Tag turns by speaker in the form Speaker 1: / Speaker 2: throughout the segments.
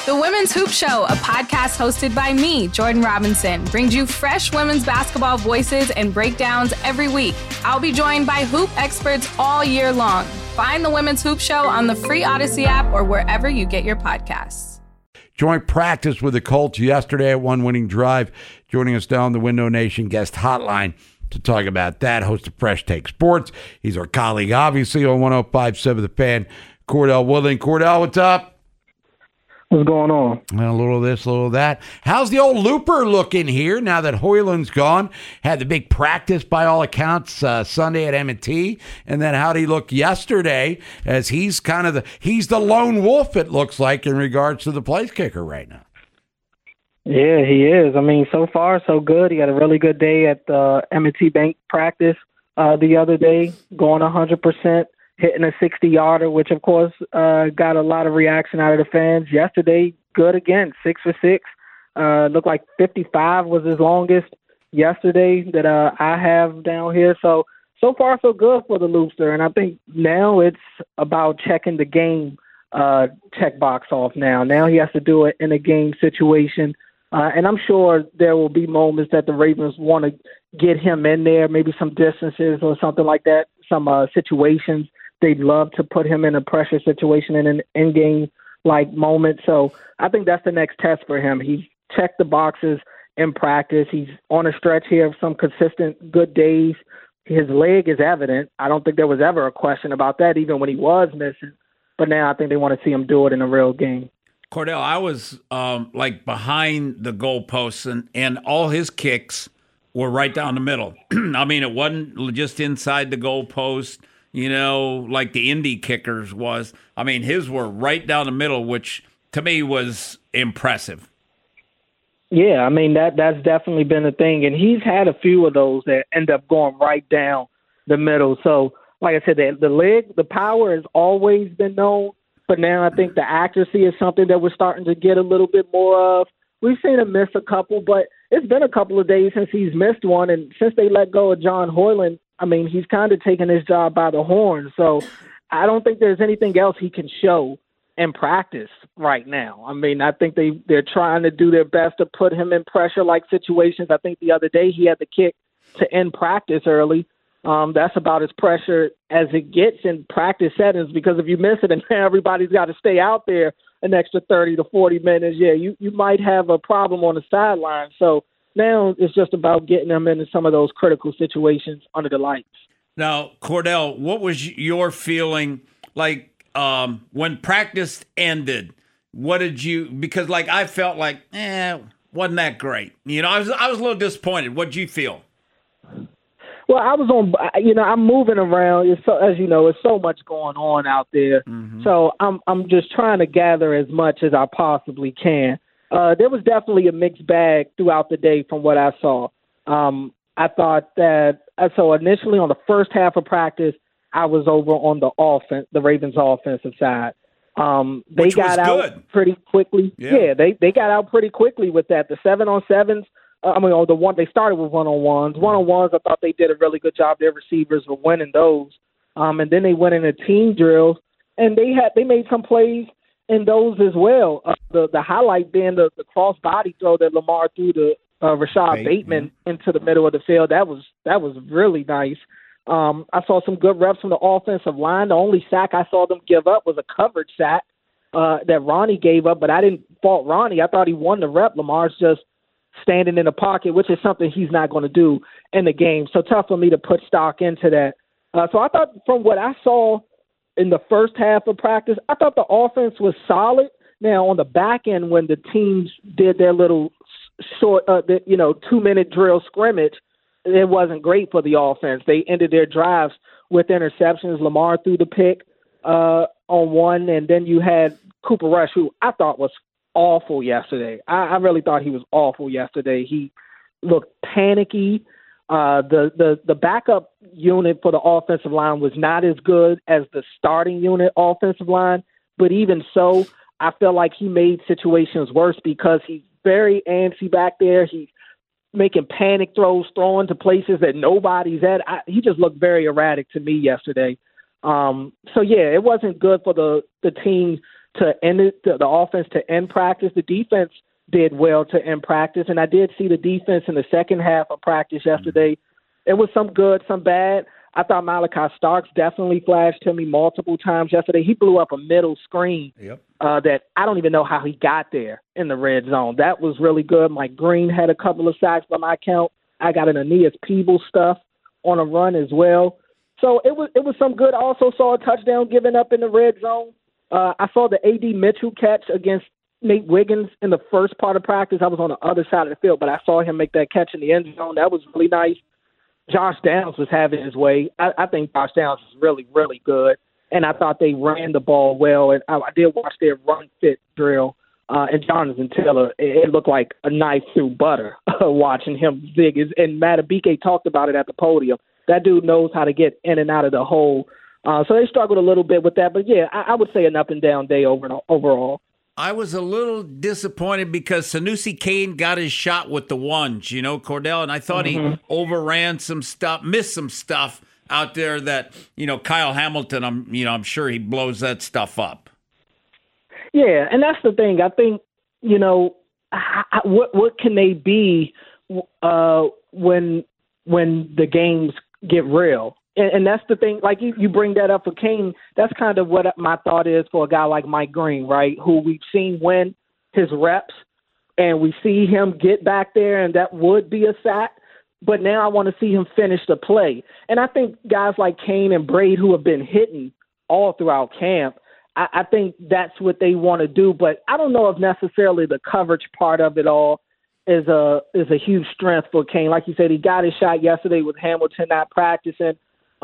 Speaker 1: The Women's Hoop Show, a podcast hosted by me, Jordan Robinson, brings you fresh women's basketball voices and breakdowns every week. I'll be joined by hoop experts all year long. Find the Women's Hoop Show on the free Odyssey app or wherever you get your podcasts.
Speaker 2: Joint practice with the Colts yesterday at One Winning Drive. Joining us now on the Window Nation guest hotline to talk about that, host of Fresh Take Sports. He's our colleague, obviously, on 105.7 The Fan, Cordell Woodling. Cordell, what's up?
Speaker 3: What's going on?
Speaker 2: A little of this, a little of that. How's the old Looper looking here now that Hoyland's gone? Had the big practice by all accounts Sunday at M&T. And then how'd he look yesterday as he's he's the lone wolf, it looks like, in regards to the place kicker right now.
Speaker 3: Yeah, he is. I mean, so far, so good. He had a really good day at the M&T Bank practice the other day, going 100%. Hitting a 60-yarder, which, of course, got a lot of reaction out of the fans. Yesterday, good again, 6 for 6. Looked like 55 was his longest yesterday that I have down here. So far, so good for the Loopster. And I think now it's about checking the game checkbox off now. Now he has to do it in a game situation. And I'm sure there will be moments that the Ravens want to get him in there, maybe some distances or something like that, some situations. They'd love to put him in a pressure situation in an in-game-like moment. So I think that's the next test for him. He's checked the boxes in practice. He's on a stretch here of some consistent good days. His leg is evident. I don't think there was ever a question about that, even when he was missing. But now I think they want to see him do it in a real game.
Speaker 4: Cordell, I was behind the goalposts, and all his kicks were right down the middle. I mean, it wasn't just inside the goalpost, like the Indy kickers was. I mean, his were right down the middle, which to me was impressive.
Speaker 3: Yeah, I mean, that's definitely been a thing. And he's had a few of those that end up going right down the middle. So, like I said, the power has always been known. But now I think the accuracy is something that we're starting to get a little bit more of. We've seen him miss a couple, but it's been a couple of days since he's missed one. And since they let go of John Hoyland, I mean, he's kind of taken his job by the horn. So I don't think there's anything else he can show in practice right now. I mean, I think they're trying to do their best to put him in pressure-like situations. I think the other day he had the kick to end practice early. That's about as pressure as it gets in practice settings, because if you miss it and everybody's got to stay out there an extra 30 to 40 minutes, you might have a problem on the sideline. So now it's just about getting them into some of those critical situations under the lights.
Speaker 4: Now, Cordell, what was your feeling like when practice ended? What did you – because, I felt like, wasn't that great. I was a little disappointed. What did you feel?
Speaker 3: Well, I was on, I'm moving around. As you know, it's so much going on out there. Mm-hmm. So I'm just trying to gather as much as I possibly can. There was definitely a mixed bag throughout the day from what I saw. I thought that, so initially on the first half of practice, I was over on the Ravens offensive side. They got out pretty quickly. Yeah, they got out pretty quickly with that. The 7-on-7s, they started with one-on-ones. One-on-ones, I thought they did a really good job. Their receivers were winning those. And then they went into team drills, and they made some plays in those as well. The highlight being the cross body throw that Lamar threw to Rashad Bateman into the middle of the field. That was really nice. I saw some good reps from the offensive line. The only sack I saw them give up was a coverage sack that Ronnie gave up, but I didn't fault Ronnie. I thought he won the rep. Lamar's just standing in the pocket, which is something he's not going to do in the game. So tough for me to put stock into that. So I thought from what I saw in the first half of practice, I thought the offense was solid. Now, on the back end, when the teams did their little short, 2-minute drill scrimmage, it wasn't great for the offense. They ended their drives with interceptions. Lamar threw the pick on one, and then you had Cooper Rush, who I thought was awful yesterday. I really thought he was awful yesterday. He looked panicky. The backup unit for the offensive line was not as good as the starting unit offensive line, but even so, I feel like he made situations worse because he's very antsy back there. He's making panic throws, throwing to places that nobody's at. He just looked very erratic to me yesterday. It wasn't good for the team to end it, the offense to end practice. The defense did well to end practice, and I did see the defense in the second half of practice yesterday. It was some good, some bad. I thought Malachi Starks definitely flashed to me multiple times yesterday. He blew up a middle screen that I don't even know how he got there in the red zone. That was really good. Mike Green had a couple of sacks by my count. I got an Aeneas Peebles stuff on a run as well. So it was some good. I also saw a touchdown given up in the red zone. I saw the A.D. Mitchell catch against Nate Wiggins in the first part of practice. I was on the other side of the field, but I saw him make that catch in the end zone. That was really nice. Josh Downs was having his way. I think Josh Downs was really, really good, and I thought they ran the ball well. And I did watch their run fit drill. And Jonathan Taylor, it looked like a knife through butter watching him zig. And Matabike talked about it at the podium. That dude knows how to get in and out of the hole. So they struggled a little bit with that. But, yeah, I would say an up-and-down day overall.
Speaker 4: I was a little disappointed because Sanusi Kane got his shot with the ones, Cordell, and I thought he overran some stuff, missed some stuff out there that, Kyle Hamilton, I'm sure he blows that stuff up.
Speaker 3: Yeah, and that's the thing. I think, what can they be when the games get real? And that's the thing, like you bring that up for Kane, that's kind of what my thought is for a guy like Mike Green, right, who we've seen win his reps, and we see him get back there, and that would be a sack. But now I want to see him finish the play. And I think guys like Kane and Braid, who have been hitting all throughout camp, I think that's what they want to do. But I don't know if necessarily the coverage part of it all is a huge strength for Kane. Like you said, he got his shot yesterday with Hamilton not practicing.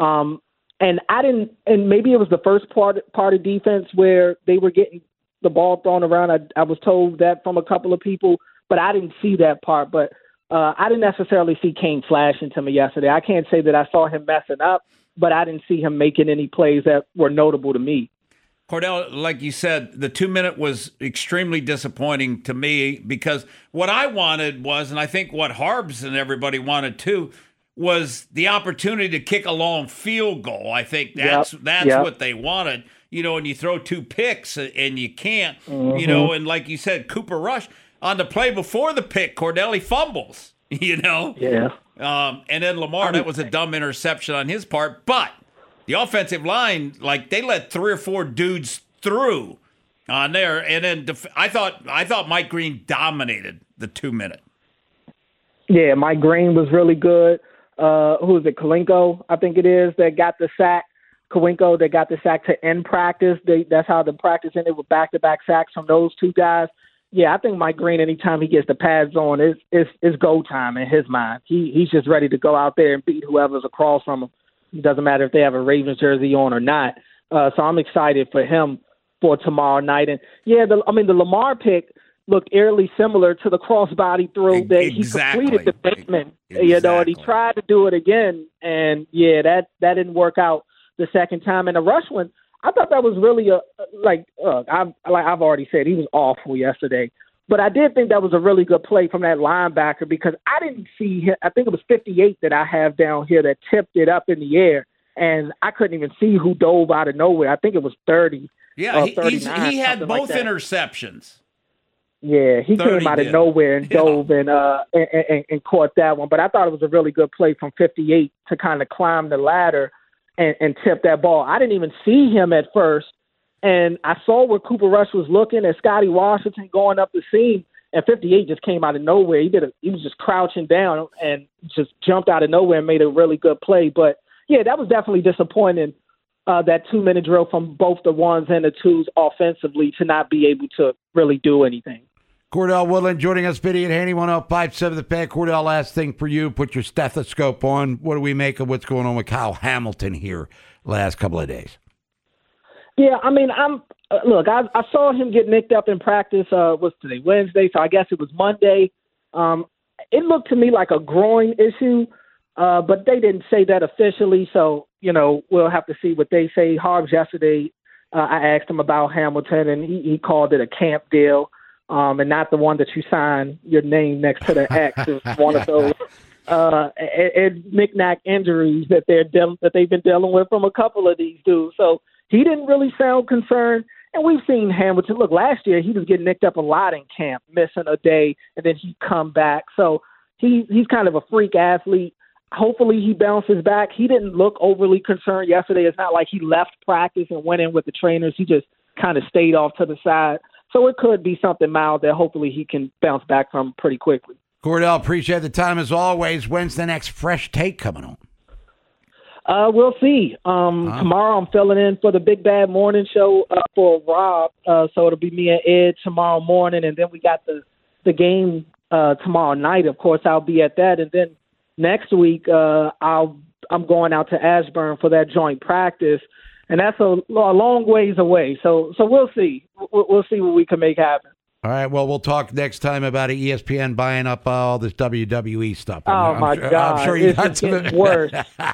Speaker 3: And maybe it was the first part of defense where they were getting the ball thrown around. I was told that from a couple of people, but I didn't see that part. But I didn't necessarily see Kane flashing to me yesterday. I can't say that I saw him messing up, but I didn't see him making any plays that were notable to me.
Speaker 4: Cordell, like you said, the 2-minute was extremely disappointing to me because what I wanted was, and I think what Harbs and everybody wanted too, was the opportunity to kick a long field goal. I think that's what they wanted, and you throw 2 picks and you can't, and like you said, Cooper Rush on the play before the pick, Cordell, he fumbles,
Speaker 3: Yeah.
Speaker 4: And then Lamar, that was a dumb interception on his part, but the offensive line, like they let 3 or 4 dudes through on there. And then I thought Mike Green dominated the 2-minute.
Speaker 3: Yeah, Mike Green was really good. Who is it? Kalinko, I think it is, that got the sack. Kawinko that got the sack to end practice. That's how the practice ended, with back-to-back sacks from those 2 guys. Yeah, I think Mike Green, anytime he gets the pads on, it's go time in his mind. He's just ready to go out there and beat whoever's across from him. It doesn't matter if they have a Ravens jersey on or not. So I'm excited for him for tomorrow night. And, yeah, the Lamar pick looked eerily similar to the crossbody throw that he completed to Bateman, and he tried to do it again. And, yeah, that didn't work out the second time. And the rush one, I thought that was really I've already said he was awful yesterday. But I did think that was a really good play from that linebacker because I didn't see him. I think it was 58 that I have down here that tipped it up in the air, and I couldn't even see who dove out of nowhere. I think it was 30.
Speaker 4: Yeah, he had both interceptions.
Speaker 3: Yeah, he came out of nowhere and dove and caught that one. But I thought it was a really good play from 58 to kind of climb the ladder and tip that ball. I didn't even see him at first. And I saw where Cooper Rush was looking at Scotty Washington going up the seam, and 58 just came out of nowhere. He was just crouching down and just jumped out of nowhere and made a really good play. But, yeah, that was definitely disappointing, that 2-minute drill from both the ones and the twos offensively to not be able to really do anything.
Speaker 2: Cordell Woodland joining us, Biddy and Haney, 105.7 The Fan. Cordell, last thing for you, put your stethoscope on. What do we make of what's going on with Kyle Hamilton here last couple of days?
Speaker 3: Yeah, I mean, I saw him get nicked up in practice, what's today, Wednesday, so I guess it was Monday. It looked to me like a groin issue, but they didn't say that officially, so, we'll have to see what they say. Harbs yesterday, I asked him about Hamilton, and he called it a camp deal, and not the one that you sign your name next to the X. It's one of those knick-knack injuries that they've been dealing with from a couple of these dudes. So he didn't really sound concerned. And we've seen Hamilton. Look, last year he was getting nicked up a lot in camp, missing a day, and then he'd come back. So he's kind of a freak athlete. Hopefully he bounces back. He didn't look overly concerned yesterday. It's not like he left practice and went in with the trainers. He just kind of stayed off to the side. So it could be something mild that hopefully he can bounce back from pretty quickly.
Speaker 2: Cordell, appreciate the time as always. When's the next Fresh Take coming on?
Speaker 3: We'll see. Tomorrow I'm filling in for the Big Bad Morning Show for Rob. So it'll be me and Ed tomorrow morning. And then we got the game tomorrow night. Of course, I'll be at that. And then next week I'm going out to Ashburn for that joint practice. And that's a long ways away. So we'll see. We'll see what we can make happen.
Speaker 2: All right, well, we'll talk next time about ESPN buying up all this WWE stuff.
Speaker 3: God.
Speaker 2: I'm sure you got some
Speaker 3: getting worse.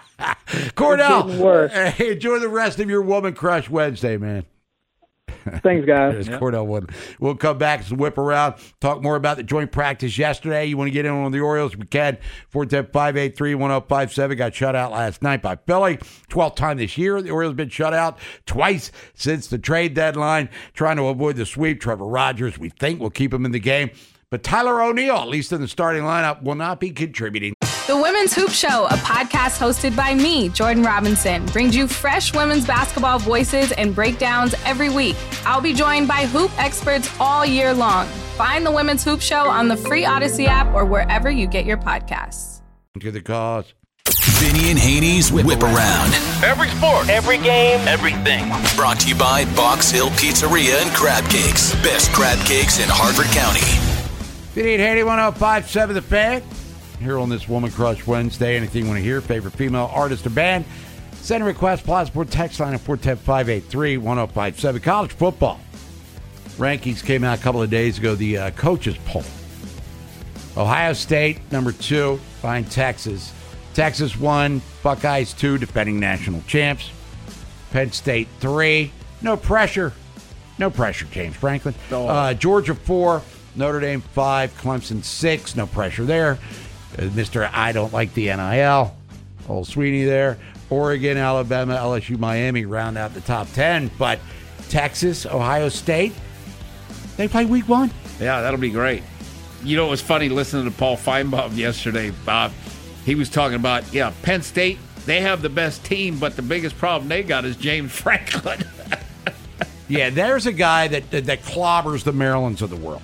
Speaker 2: Cordell, hey, enjoy the rest of your Woman Crush Wednesday, man.
Speaker 3: Thanks, guys.
Speaker 2: There's Cordell Wood. We'll come back and whip around, talk more about the joint practice yesterday. You want to get in on the Orioles? We can. 410-583-1057. Got shut out last night by Philly. 12th time this year. The Orioles have been shut out twice since the trade deadline. Trying to avoid the sweep. Trevor Rogers, we think, will keep him in the game. But Tyler O'Neill, at least in the starting lineup, will not be contributing.
Speaker 1: The Women's Hoop Show, a podcast hosted by me, Jordan Robinson, brings you fresh women's basketball voices and breakdowns every week. I'll be joined by hoop experts all year long. Find the Women's Hoop Show on the free Odyssey app or wherever you get your podcasts.
Speaker 2: To the cause.
Speaker 5: Vinny and Haney's Whip Around.
Speaker 6: Every sport, every game, everything.
Speaker 5: Brought to you by Box Hill Pizzeria and Crab Cakes. Best crab cakes in Harford County.
Speaker 2: Vinny and Haney, 105.7 The Fan. Here on this Woman Crush Wednesday. Anything you want to hear, favorite female artist or band, send a request, Plaza text line at 410-583-1057. College football rankings came out a couple of days ago, the coaches poll. Ohio State, number 2, behind Texas. Texas 1, Buckeyes 2, defending national champs. Penn State 3, no pressure. No pressure, James Franklin. Georgia 4, Notre Dame 5, Clemson 6, no pressure there. Mr. I don't like the NIL. Old Sweeney there. Oregon, Alabama, LSU, Miami round out the top 10. But Texas, Ohio State, they play week 1.
Speaker 4: Yeah, that'll be great. You know, it was funny listening to Paul Feinbaum yesterday, Bob. He was talking about, Penn State, they have the best team, but the biggest problem they got is James Franklin.
Speaker 2: Yeah, there's a guy that clobbers the Marylands of the world.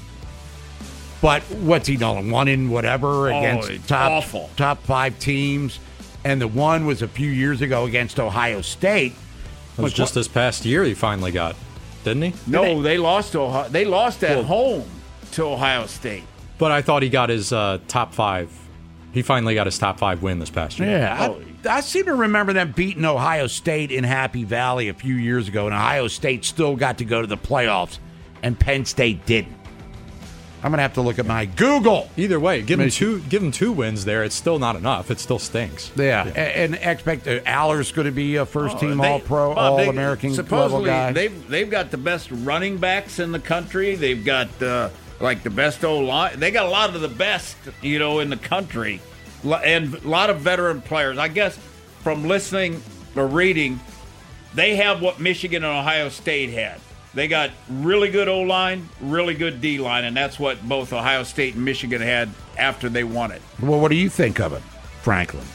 Speaker 2: But what's he done? 1 in whatever against top 5 teams. And the one was a few years ago against Ohio State.
Speaker 7: It was just this past year he finally got, didn't he?
Speaker 4: No, they lost to Ohio. They lost at home to Ohio State.
Speaker 7: But I thought he got his top 5. He finally got his top 5 win this past year.
Speaker 2: Yeah, I seem to remember them beating Ohio State in Happy Valley a few years ago, and Ohio State still got to go to the playoffs, and Penn State didn't. I'm going to have to look at my Google.
Speaker 7: Either way, give him 2 wins there. It's still not enough. It still stinks.
Speaker 2: Yeah. And expect Aller's going to be a first-team All-Pro, All-American level guy.
Speaker 4: They've got the best running backs in the country. They've got the best O-line. They got a lot of the best, in the country, and a lot of veteran players. I guess from listening or reading, they have what Michigan and Ohio State had. They got really good O-line, really good D-line, and that's what both Ohio State and Michigan had after they won it.
Speaker 2: Well, what do you think of it, Franklin?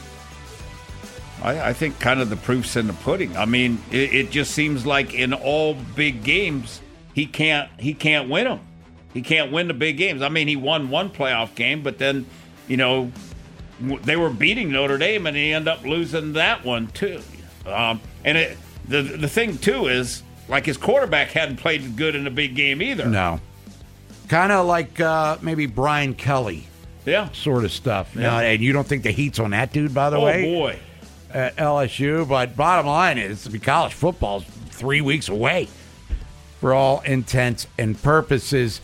Speaker 4: I think kind of the proof's in the pudding. I mean, it just seems like in all big games, he can't win them. He can't win the big games. I mean, he won one playoff game, but then, they were beating Notre Dame, and he ended up losing that one too. And the thing too is, like, his quarterback hadn't played good in a big game either.
Speaker 2: No. Kind of like maybe Brian Kelly.
Speaker 4: Yeah.
Speaker 2: Sort of stuff.
Speaker 4: Yeah.
Speaker 2: And you don't think the heat's on that dude, by the way?
Speaker 4: Oh, boy.
Speaker 2: At LSU. But bottom line is, college football's 3 weeks away for all intents and purposes.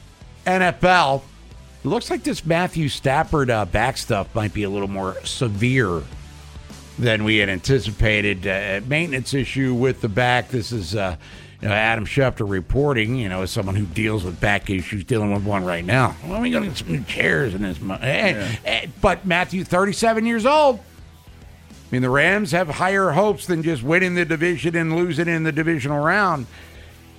Speaker 2: NFL, it looks like this Matthew Stafford back stuff might be a little more severe than we had anticipated. Maintenance issue with the back. This is Adam Schefter reporting, as someone who deals with back issues, dealing with one right now. Well, we're going to get some new chairs in this month. But Matthew, 37 years old. I mean, the Rams have higher hopes than just winning the division and losing in the divisional round.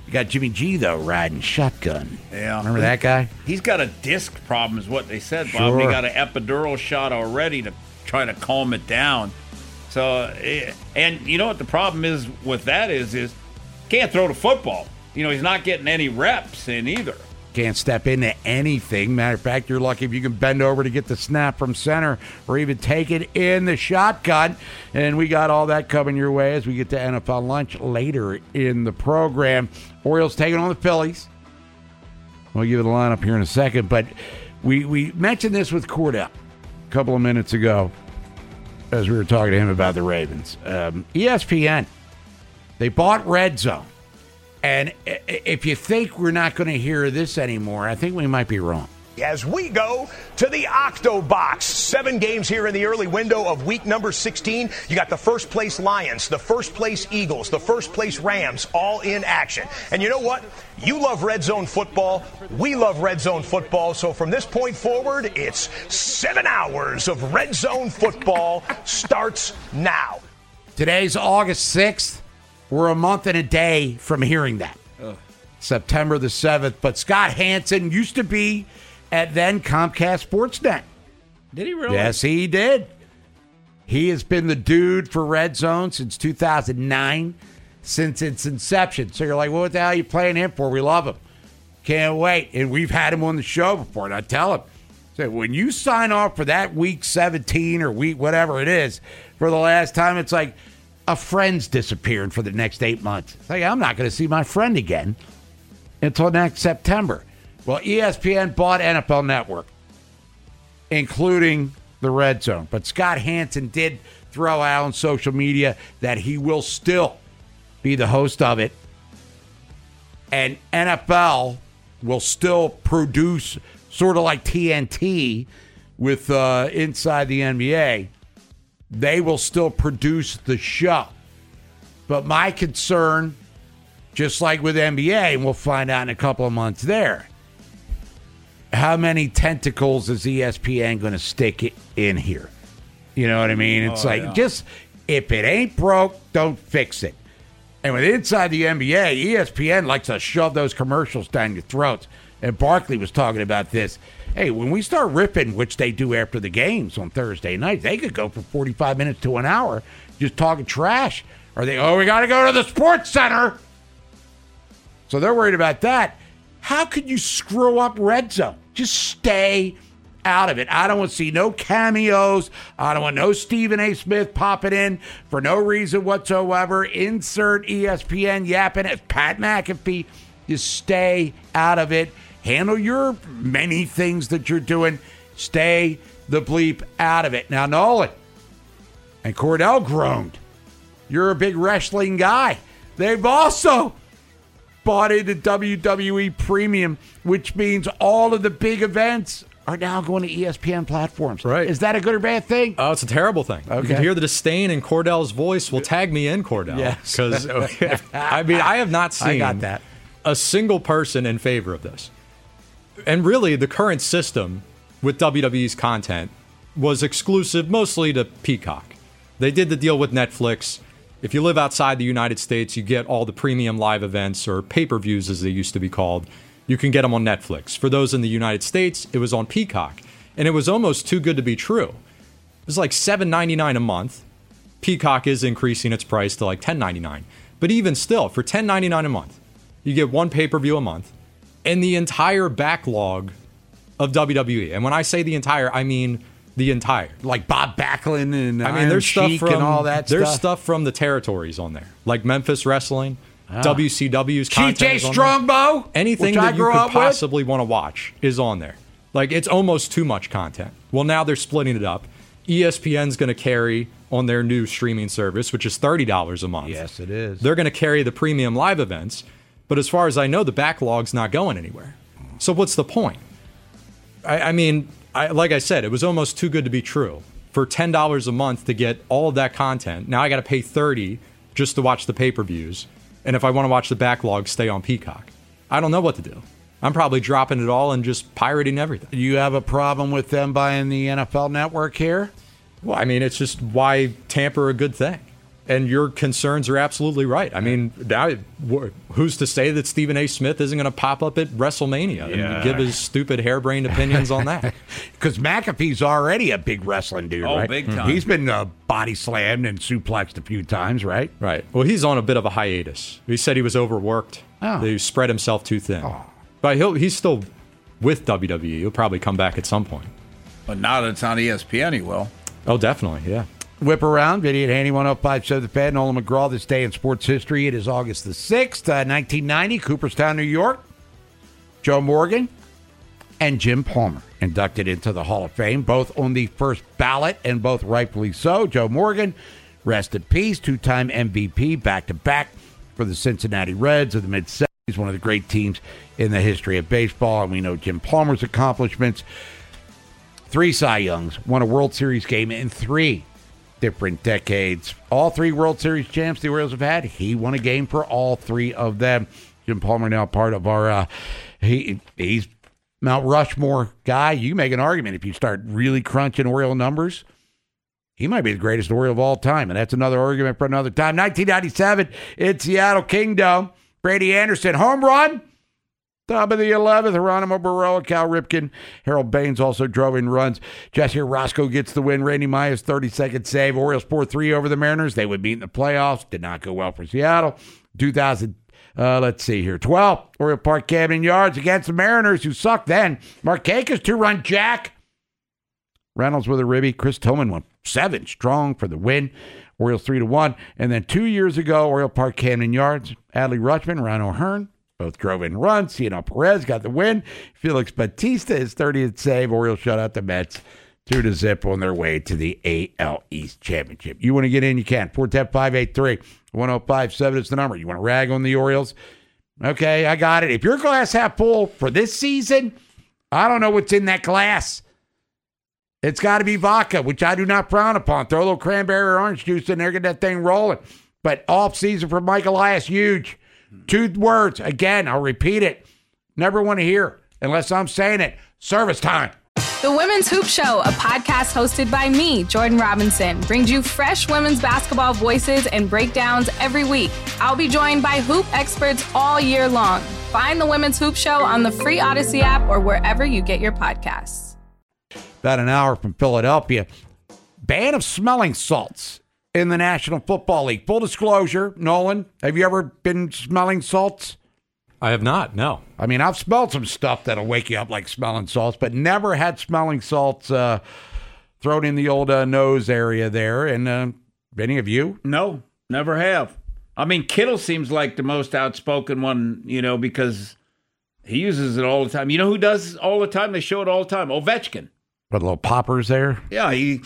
Speaker 2: You got Jimmy G, though, riding shotgun.
Speaker 4: Yeah.
Speaker 2: Remember that guy?
Speaker 4: He's got a disc problem, is what they said, Bob.
Speaker 2: Sure.
Speaker 4: He got an epidural shot already to try to calm it down. So, and you know what the problem is with that is can't throw the football. He's not getting any reps in either.
Speaker 2: Can't step into anything. Matter of fact, you're lucky if you can bend over to get the snap from center or even take it in the shotgun. And we got all that coming your way as we get to NFL lunch later in the program. Orioles taking on the Phillies. We'll give you the lineup here in a second. But we mentioned this with Cordell a couple of minutes ago as we were talking to him about the Ravens. ESPN, they bought Red Zone. And if you think we're not going to hear this anymore, I think we might be wrong.
Speaker 8: As we go to the Octo Box, 7 games here in the early window of week number 16. You got the first place Lions, the first place Eagles, the first place Rams, all in action. And you know what? You love Red Zone football. We love Red Zone football. So from this point forward, it's 7 hours of Red Zone football starts now.
Speaker 2: Today's August 6th. We're a month and a day from hearing that. September the 7th. But Scott Hanson used to be at then Comcast Sportsnet.
Speaker 4: Did he really?
Speaker 2: Yes, he did. He has been the dude for Red Zone since 2009, since its inception. So you're like, well, what the hell are you playing him for? We love him. Can't wait. And we've had him on the show before. And I tell him, so when you sign off for that week 17 or week whatever it is for the last time, it's like, a friend's disappearing for the next 8 months. It's like, I'm not going to see my friend again until next September. Well, ESPN bought NFL Network, including the Red Zone. But Scott Hanson did throw out on social media that he will still be the host of it. And NFL will still produce sort of like TNT with Inside the NBA. They will still produce the show. But my concern, just like with NBA, and we'll find out in a couple of months there, how many tentacles is ESPN going to stick in here? You know what I mean? It's just, if it ain't broke, don't fix it. And with Inside the NBA, ESPN likes to shove those commercials down your throats. And Barkley was talking about this. Hey, when we start ripping, which they do after the games on Thursday night, they could go for 45 minutes to an hour just talking trash. Or we got to go to the Sports Center. So they're worried about that. How could you screw up Red Zone? Just stay out of it. I don't want to see no cameos. I don't want no Stephen A. Smith popping in for no reason whatsoever. Insert ESPN yapping at Pat McAfee. Just stay out of it. Handle your many things that you're doing. Stay the bleep out of it. Now, Nolan and Cordell groaned. You're a big wrestling guy. They've also bought into WWE Premium, which means all of the big events are now going to ESPN platforms.
Speaker 7: Right.
Speaker 2: Is that a good or bad thing?
Speaker 7: Oh, it's a terrible thing.
Speaker 2: Okay.
Speaker 7: You can hear the disdain in Cordell's voice. Well, tag me in, Cordell.
Speaker 2: Yes.
Speaker 7: Because, I mean, I have not seen
Speaker 2: I got that.
Speaker 7: a single person in favor of this. And really, the current system with WWE's content was exclusive mostly to Peacock. They did the deal with Netflix. If you live outside the United States, you get all the premium live events, or pay-per-views as they used to be called. You can get them on Netflix. For those in the United States, it was on Peacock. And it was almost too good to be true. It was like $7.99 a month. Peacock is increasing its price to like $10.99. But even still, for $10.99 a month, you get one pay-per-view a month and the entire backlog of WWE. And when I say the entire, I mean the entire.
Speaker 2: Like Bob Backlund and
Speaker 7: there's stuff
Speaker 2: Sheik
Speaker 7: from
Speaker 2: and all that
Speaker 7: there's
Speaker 2: stuff.
Speaker 7: stuff from the territories on there, like Memphis Wrestling, WCW's
Speaker 2: Chief
Speaker 7: content
Speaker 2: J
Speaker 7: is on
Speaker 2: Strongbow.
Speaker 7: there. Anything
Speaker 2: which I
Speaker 7: that you
Speaker 2: grew
Speaker 7: could
Speaker 2: up with.
Speaker 7: possibly want to watch is on there. Like, it's almost too much content. Well, now they're splitting it up. ESPN's going to carry on their new streaming service, which is $30 a month.
Speaker 2: Yes, it is.
Speaker 7: They're going to carry the premium live events, but as far as I know, the backlog's not going anywhere. So what's the point? I mean, like I said, it was almost too good to be true. For $10 a month to get all of that content, now I got to pay $30 just to watch the pay-per-views. And if I want to watch the backlog, stay on Peacock. I don't know what to do. I'm probably dropping it all and just pirating everything.
Speaker 2: You have a problem with them buying the NFL Network here?
Speaker 7: Well, I mean, it's just why tamper a good thing. And your concerns are absolutely right. I mean, who's to say that Stephen A. Smith isn't going to pop up at WrestleMania and give his stupid harebrained opinions on that?
Speaker 2: Because McAfee's already a big wrestling dude, right?
Speaker 4: Oh, big time.
Speaker 2: He's been body slammed and suplexed a few times, right?
Speaker 7: Right. Well, he's on a bit of a hiatus. He said he was overworked.
Speaker 2: Oh.
Speaker 7: He spread himself too thin. But he's still with WWE. He'll probably come back at some point.
Speaker 4: But now that it's on ESPN, he will.
Speaker 7: Oh, definitely, yeah.
Speaker 2: Whip around, Vinny and Haney, 105.7 The Fan, Nolan McGraw. This day in sports history, it is August the 6th, 1990, Cooperstown, New York. Joe Morgan and Jim Palmer inducted into the Hall of Fame, both on the first ballot and both rightfully so. Joe Morgan, rest in peace, two-time MVP, back-to-back for the Cincinnati Reds of the mid-70s, one of the great teams in the history of baseball, and we know Jim Palmer's accomplishments. 3 Cy Youngs, won a World Series game in 3 different decades. All 3 World Series champs the Orioles have had, he won a game for all 3 of them. Jim Palmer now part of our, he's Mount Rushmore guy. You make an argument if you start really crunching Oriole numbers, he might be the greatest Oriole of all time, and that's another argument for another time. 1997 in Seattle Kingdom, Brady Anderson, home run. Top of the 11th, Geronimo Barroa, Cal Ripken, Harold Baines also drove in runs. Jesse Roscoe gets the win. Randy Myers, 30-second save. Orioles 4-3 over the Mariners. They would meet in the playoffs. Did not go well for Seattle. 12, Oriole Park Camden Yards against the Mariners, who sucked then. Markakis 2-run jack. Reynolds with a ribby. Chris Tillman won 7 strong for the win. Orioles 3-1. And then 2 years ago, Oriole Park Camden Yards, Adley Rutschman, Ryan O'Hearn, both drove in runs. Ciano Perez got the win. Felix Bautista, his 30th save. Orioles shut out the Mets 2-0 on their way to the AL East Championship. You want to get in, you can. 410-583-1057 is the number. You want to rag on the Orioles? Okay, I got it. If your glass half full for this season, I don't know what's in that glass. It's got to be vodka, which I do not frown upon. Throw a little cranberry or orange juice in there, get that thing rolling. But off season for Mike Elias, huge. 2 words. Again, I'll repeat it. Never want to hear, unless I'm saying it. Service time.
Speaker 1: The Women's Hoop Show, a podcast hosted by me, Jordan Robinson, brings you fresh women's basketball voices and breakdowns every week. I'll be joined by hoop experts all year long. Find the Women's Hoop Show on the free Odyssey app or wherever you get your podcasts.
Speaker 2: About an hour from Philadelphia. Ban of smelling salts in the National Football League. Full disclosure, Nolan, have you ever been smelling salts?
Speaker 7: I have not, no.
Speaker 2: I mean, I've smelled some stuff that'll wake you up like smelling salts, but never had smelling salts thrown in the old nose area there. And any of you?
Speaker 4: No, never have. I mean, Kittle seems like the most outspoken one, because he uses it all the time. You know who does all the time? They show it all the time. Ovechkin.
Speaker 2: What, little poppers there?
Speaker 4: Yeah, he,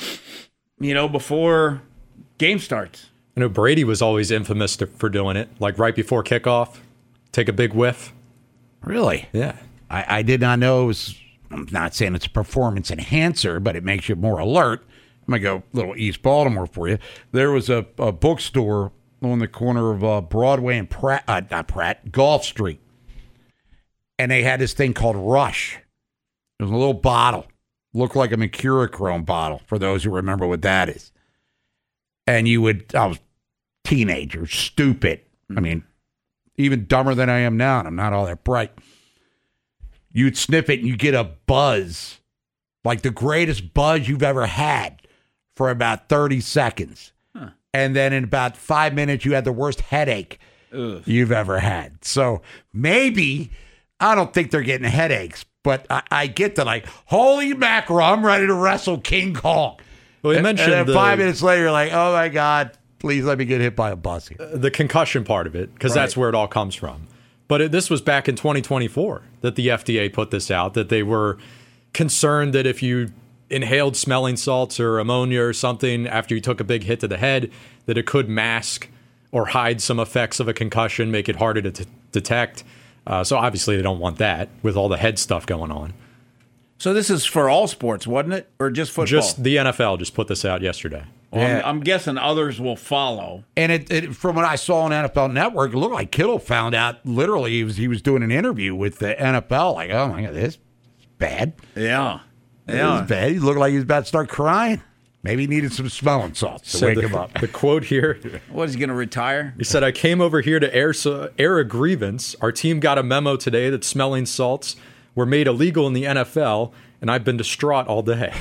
Speaker 4: before game starts.
Speaker 7: I know Brady was always infamous for doing it, like right before kickoff, take a big whiff.
Speaker 2: Really?
Speaker 7: Yeah.
Speaker 2: I did not know it was, I'm not saying it's a performance enhancer, but it makes you more alert. I'm going to go a little East Baltimore for you. There was a bookstore on the corner of Broadway and Gulf Street. And they had this thing called Rush. It was a little bottle. Looked like a Mercurochrome bottle, for those who remember what that is. And I was teenager, stupid. I mean, even dumber than I am now, and I'm not all that bright. You'd sniff it and you get a buzz, like the greatest buzz you've ever had for about 30 seconds. Huh. And then in about 5 minutes, you had the worst headache you've ever had. So maybe, I don't think they're getting headaches, but I get the holy mackerel, I'm ready to wrestle King Kong.
Speaker 7: Well, mentioned
Speaker 2: and then 5 minutes later, you're like, oh my God, please let me get hit by a bus here.
Speaker 7: The concussion part of it, because that's where it all comes from. But this was back in 2024 that the FDA put this out, that they were concerned that if you inhaled smelling salts or ammonia or something after you took a big hit to the head, that it could mask or hide some effects of a concussion, make it harder to detect. So obviously they don't want that with all the head stuff going on.
Speaker 4: So this is for all sports, wasn't it? Or just football?
Speaker 7: Just the NFL just put this out yesterday.
Speaker 4: Well, yeah. I'm guessing others will follow.
Speaker 2: And it from what I saw on NFL Network, it looked like Kittle found out literally he was doing an interview with the NFL. Like, oh my God, this is bad.
Speaker 4: Yeah.
Speaker 2: This is bad. He looked like he was about to start crying. Maybe he needed some smelling salts to
Speaker 7: So
Speaker 2: wake him up.
Speaker 7: The quote here,
Speaker 4: What, is he going to retire?
Speaker 7: he said, "I came over here to air a grievance. Our team got a memo today that smelling salts were made illegal in the NFL, and I've been distraught all day."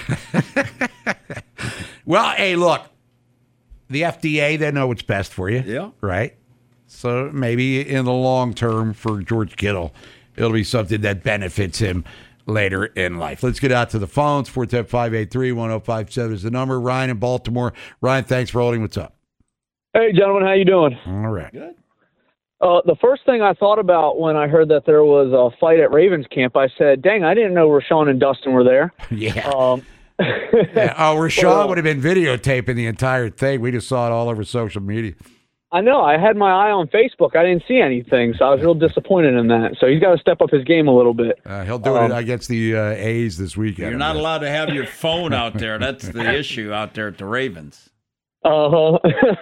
Speaker 2: Well, hey, look, the FDA, they know what's best for you.
Speaker 4: Yeah.
Speaker 2: Right? So maybe in the long term for George Kittle, it'll be something that benefits him later in life. Let's get out to the phones. 410-583-1057 is the number. Ryan in Baltimore. Ryan, thanks for holding. What's up?
Speaker 9: Hey, gentlemen, how you doing?
Speaker 2: All right.
Speaker 4: Good.
Speaker 9: The first thing I thought about when I heard that there was a fight at Ravens camp, I said, dang, I didn't know Rashawn and Dustin were there.
Speaker 2: Yeah. Yeah. Oh, Rashawn would have been videotaping the entire thing. We just saw it all over social media.
Speaker 9: I know. I had my eye on Facebook. I didn't see anything, so I was real disappointed in that. So he's got to step up his game a little bit.
Speaker 2: He'll do it against the A's this weekend.
Speaker 4: You're not allowed to have your phone out there. That's the issue out there at the Ravens.
Speaker 9: But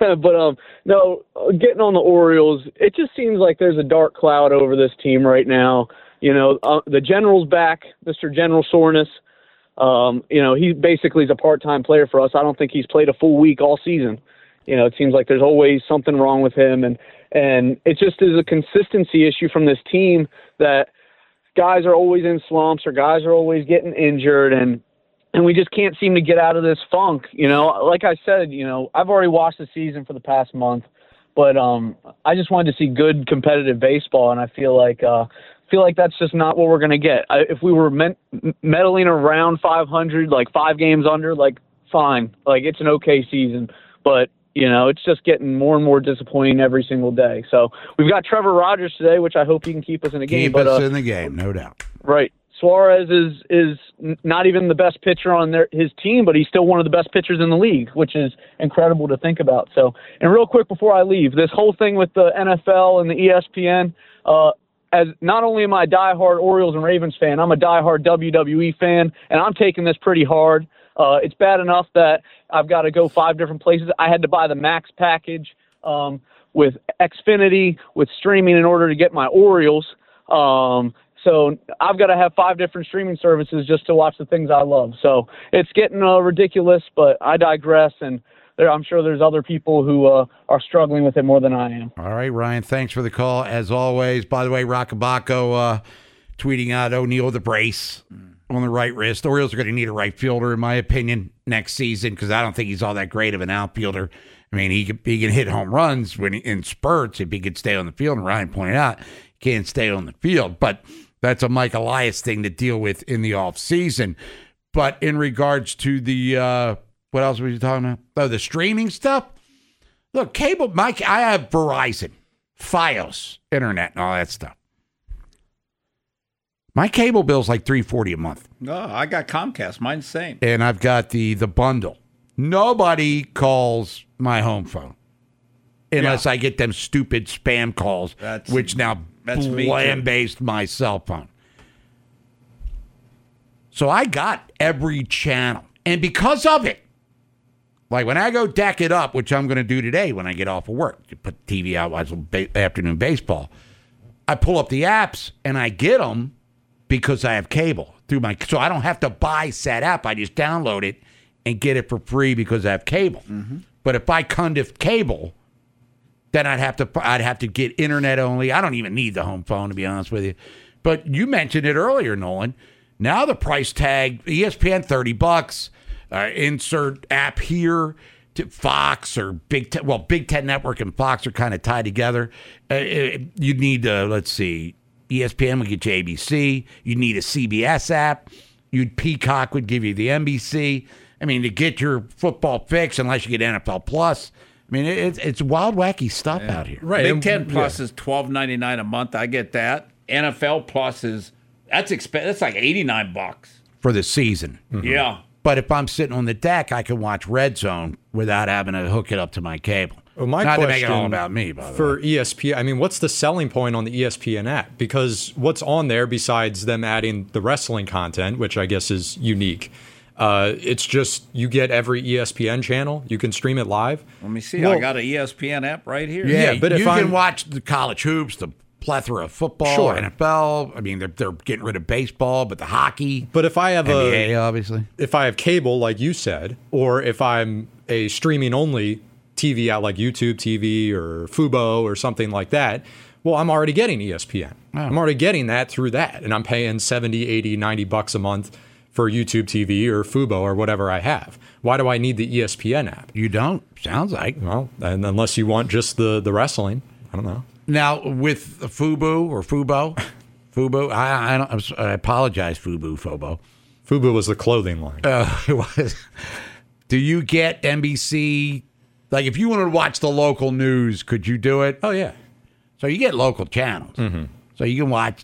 Speaker 9: no, getting on the Orioles, it just seems like there's a dark cloud over this team right now. You know, the general's back, Mr. General Soreness. You know, he basically is a part-time player for us. I don't think he's played a full week all season. You know, it seems like there's always something wrong with him, and it just is a consistency issue from this team that guys are always in slumps or guys are always getting injured, and we just can't seem to get out of this funk. You know, like I said, you know, I've already watched the season for the past month, but I just wanted to see good competitive baseball, and I feel like that's just not what we're going to get. If we were meddling around 500, like 5 games under, like fine, like it's an okay season, but you know, it's just getting more and more disappointing every single day. So we've got Trevor Rogers today, which I hope he can keep us in the game.
Speaker 2: Keep us in the game, no doubt.
Speaker 9: Right. Suarez is not even the best pitcher on his team, but he's still one of the best pitchers in the league, which is incredible to think about. So, and real quick before I leave, this whole thing with the NFL and the ESPN, as not only am I a diehard Orioles and Ravens fan, I'm a diehard WWE fan, and I'm taking this pretty hard. It's bad enough that I've got to go 5 different places. I had to buy the Max package with Xfinity, with streaming in order to get my Orioles. So I've got to have 5 different streaming services just to watch the things I love. So it's getting ridiculous, but I digress, and I'm sure there's other people who are struggling with it more than I am.
Speaker 2: All right, Ryan, thanks for the call, as always. By the way, Rockabaco tweeting out O'Neal the brace on the right wrist. The Orioles are going to need a right fielder, in my opinion, next season, because I don't think he's all that great of an outfielder. I mean, he can hit home runs in spurts if he could stay on the field, and Ryan pointed out he can't stay on the field. But that's a Mike Elias thing to deal with in the offseason. But in regards to the what else were you talking about? Oh, the streaming stuff? Look, cable, Mike, I have Verizon, Fios, internet, and all that stuff. My cable bill's like $340 a month.
Speaker 4: Oh, I got Comcast. Mine's the same.
Speaker 2: And I've got the bundle. Nobody calls my home phone unless I get them stupid spam calls, which now land-based my cell phone. So I got every channel. And because of it, like when I go deck it up, which I'm going to do today when I get off of work, to put the TV out, watch afternoon baseball, I pull up the apps and I get them because I have cable so I don't have to buy said app. I just download it and get it for free because I have cable. Mm-hmm. But if I Cundiff cable, then I'd have to get internet only. I don't even need the home phone, to be honest with you. But you mentioned it earlier, Nolan. Now the price tag, ESPN, $30. Insert app here to Fox or Big Ten Network and Fox are kind of tied together. You need let's see, ESPN would get you ABC. You need a CBS app. Peacock would give you the NBC. I mean, to get your football fix, unless you get NFL Plus. I mean, it's wild, wacky stuff out here.
Speaker 4: Right. Big Ten Plus is $12.99 a month. I get that. NFL Plus that's like $89
Speaker 2: for the season.
Speaker 4: Mm-hmm. Yeah.
Speaker 2: But if I'm sitting on the deck, I can watch Red Zone without having to hook it up to my cable.
Speaker 7: Well, my
Speaker 2: Not
Speaker 7: question
Speaker 2: to make it all about me, by the way.
Speaker 7: For ESPN, I mean, what's the selling point on the ESPN app? Because what's on there besides them adding the wrestling content, which I guess is unique, it's just you get every ESPN channel. You can stream it live.
Speaker 4: Let me see. I got an ESPN app right here.
Speaker 2: Yeah, but you can watch the college hoops, the plethora of football,
Speaker 7: Sure.
Speaker 2: NFL. I mean, they're getting rid of baseball, but the hockey.
Speaker 7: But if I have
Speaker 2: NBA, obviously.
Speaker 7: If I have cable, like you said, or if I'm a streaming only TV out like YouTube TV or Fubo or something like that, well, I'm already getting ESPN. I'm already getting that through that. And I'm paying $70, $80, $90 a month for YouTube TV or Fubo or whatever I have. Why do I need the ESPN app?
Speaker 2: You don't. Sounds like.
Speaker 7: Well, and unless you want just the wrestling. I don't know.
Speaker 2: Now, with Fubo, I apologize, Fubo.
Speaker 7: Fubo was the clothing line.
Speaker 2: It was. Do you get NBC? Like, if you wanted to watch the local news, could you do it?
Speaker 7: Oh, yeah.
Speaker 2: So you get local channels. Mm-hmm. So you can watch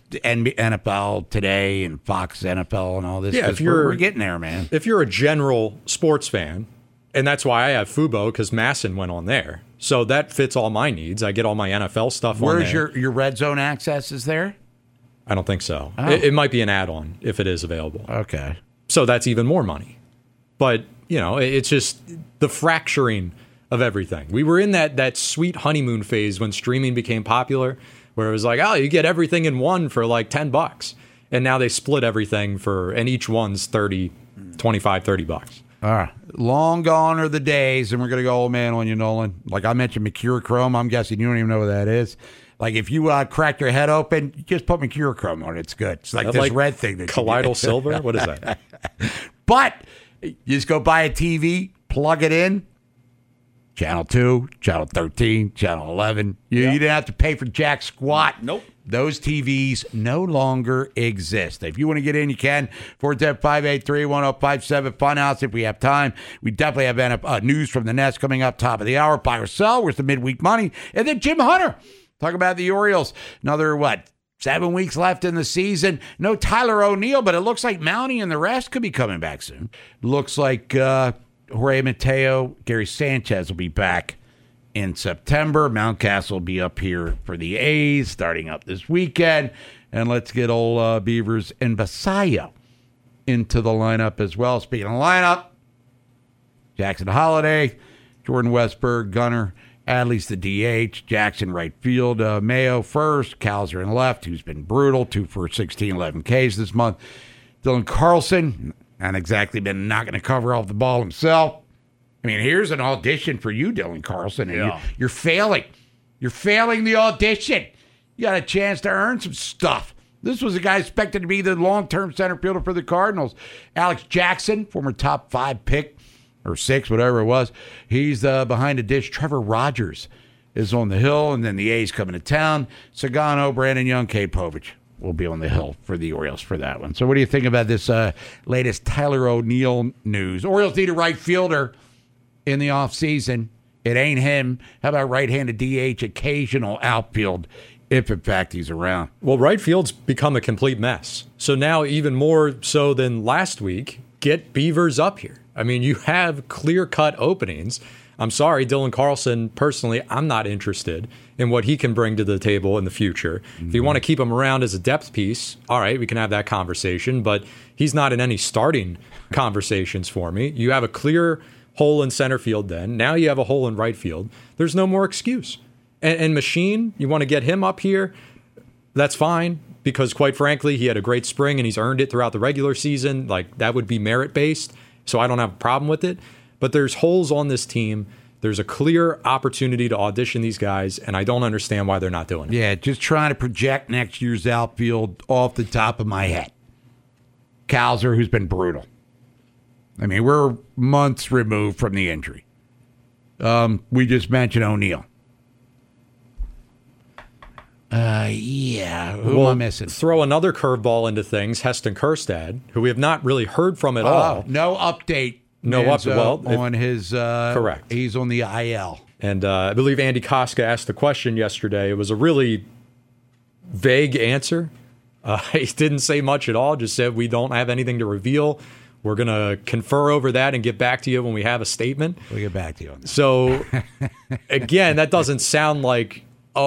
Speaker 2: NFL Today and Fox NFL and all this.
Speaker 7: Yeah, if
Speaker 2: we're getting there, man.
Speaker 7: If you're a general sports fan, and that's why I have Fubo, because Masson went on there. So that fits all my needs. I get all my NFL stuff on there.
Speaker 2: Where's your Red Zone access is there?
Speaker 7: I don't think so.
Speaker 2: Oh.
Speaker 7: It might be an add-on if it is available.
Speaker 2: Okay.
Speaker 7: So that's even more money. But, you know, it's just the fracturing of everything. We were in that sweet honeymoon phase when streaming became popular, where it was like, oh, you get everything in one for like $10. And now they split everything and each one's $25, $30.
Speaker 2: All right. Long gone are the days, and we're going to go old man on you, Nolan. Like I mentioned, Mercurochrome. I'm guessing you don't even know what that is. Like if you crack your head open, you just put Mercurochrome on it. It's good. It's like this red thing. That
Speaker 7: Colloidal silver? What is that?
Speaker 2: But you just go buy a TV, plug it in. Channel 2, Channel 13, Channel 11. You didn't have to pay for jack squat.
Speaker 4: Nope.
Speaker 2: Those TVs no longer exist. If you want to get in, you can. 410-583-1057. Funhouse if we have time. We definitely have news from the Nest coming up top of the hour. Buy or sell. Where's the midweek money? And then Jim Hunter. Talk about the Orioles. Another, 7 weeks left in the season. No Tyler O'Neill, but it looks like Mountie and the rest could be coming back soon. Looks like Jorge Mateo, Gary Sanchez will be back in September. Mountcastle will be up here for the A's starting up this weekend. And let's get old Beavers and Basayo into the lineup as well. Speaking of lineup, Jackson Holiday, Jordan Westberg, Gunnar, Adley's the DH, Jackson right field, Mayo first, Calzer in left, who's been brutal, 2 for 16, 11 Ks this month. Dylan Carlson, not exactly been not going to cover off the ball himself. I mean, here's an audition for you, Dylan Carlson, and you're failing. You're failing the audition. You got a chance to earn some stuff. This was a guy expected to be the long-term center fielder for the Cardinals. Alex Jackson, former top 5 pick, or 6, whatever it was. He's behind the dish. Trevor Rogers is on the hill, and then the A's coming to town. Sagano, Brandon Young, Kate Povich will be on the hill for the Orioles for that one. So what do you think about this latest Tyler O'Neill news? Orioles need a right fielder in the offseason. It ain't him. How about right-handed DH, occasional outfield, if in fact he's around?
Speaker 7: Well, right field's become a complete mess. So now even more so than last week, get Beavers up here. I mean, you have clear-cut openings. I'm sorry, Dylan Carlson, personally, I'm not interested in what he can bring to the table in the future. Mm-hmm. If you want to keep him around as a depth piece, all right, we can have that conversation, but he's not in any starting conversations for me. You have a clear hole in center field then. Now you have a hole in right field. There's no more excuse. And Machine, you want to get him up here, that's fine, because quite frankly, he had a great spring and he's earned it throughout the regular season. Like, that would be merit-based, so I don't have a problem with it. But there's holes on this team. There's a clear opportunity to audition these guys, and I don't understand why they're not doing it.
Speaker 2: Yeah, just trying to project next year's outfield off the top of my head. Calzer, who's been brutal. I mean, we're months removed from the injury. We just mentioned O'Neill. Who am I missing?
Speaker 7: Throw another curveball into things. Heston Kjerstad, who we have not really heard from at all.
Speaker 2: No update.
Speaker 7: No update.
Speaker 2: On his
Speaker 7: correct.
Speaker 2: He's on the IL.
Speaker 7: And I believe Andy Koska asked the question yesterday. It was a really vague answer. He didn't say much at all. Just said we don't have anything to reveal. We're going to confer over that and get back to you when we have a statement.
Speaker 2: We'll get back to you on that.
Speaker 7: So, again, that doesn't sound like,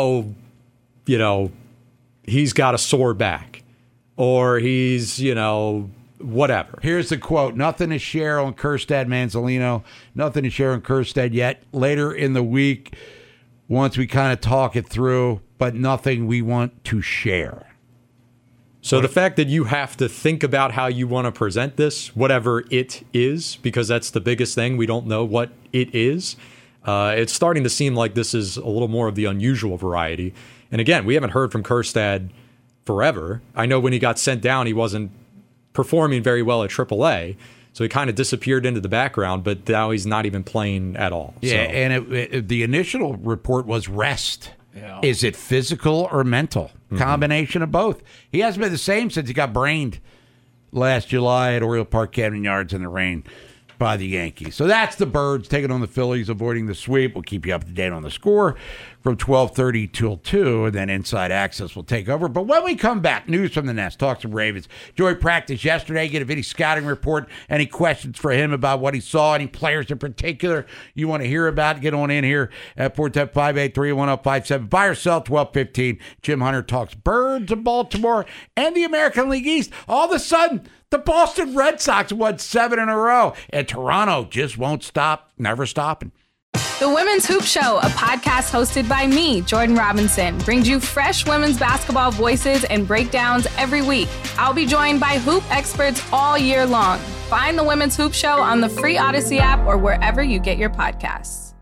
Speaker 7: he's got a sore back or he's, whatever.
Speaker 2: Here's the quote. Nothing to share on Kjerstad, Manzolino. Nothing to share on Kjerstad yet. Later in the week, once we kind of talk it through, but nothing we want to share.
Speaker 7: So the fact that you have to think about how you want to present this, whatever it is, because that's the biggest thing, we don't know what it is. It's starting to seem like this is a little more of the unusual variety. And again, we haven't heard from Kjerstad forever. I know when he got sent down, he wasn't performing very well at AAA. So he kind of disappeared into the background, but now he's not even playing at all.
Speaker 2: Yeah,
Speaker 7: so.
Speaker 2: and the initial report was rest.
Speaker 4: Yeah.
Speaker 2: Is it physical or mental? Combination of both. He hasn't been the same since he got brained last July at Oriole Park, Camden Yards in the rain by the Yankees. So that's the Birds taking on the Phillies, avoiding the sweep. We'll keep you up to date on the score from 12:30 till 2, and then Inside Access will take over. But when we come back, news from the Nest, talk some Ravens. Enjoy practice yesterday, get a video scouting report. Any questions for him about what he saw, any players in particular you want to hear about, get on in here at 410-583-1057. Buy or sell, 12:15. Jim Hunter talks Birds of Baltimore and the American League East. All of a sudden, the Boston Red Sox won 7 in a row, and Toronto just won't stop, never stopping.
Speaker 1: The Women's Hoop Show, a podcast hosted by me, Jordan Robinson, brings you fresh women's basketball voices and breakdowns every week. I'll be joined by hoop experts all year long. Find the Women's Hoop Show on the free Odyssey app or wherever you get your podcasts.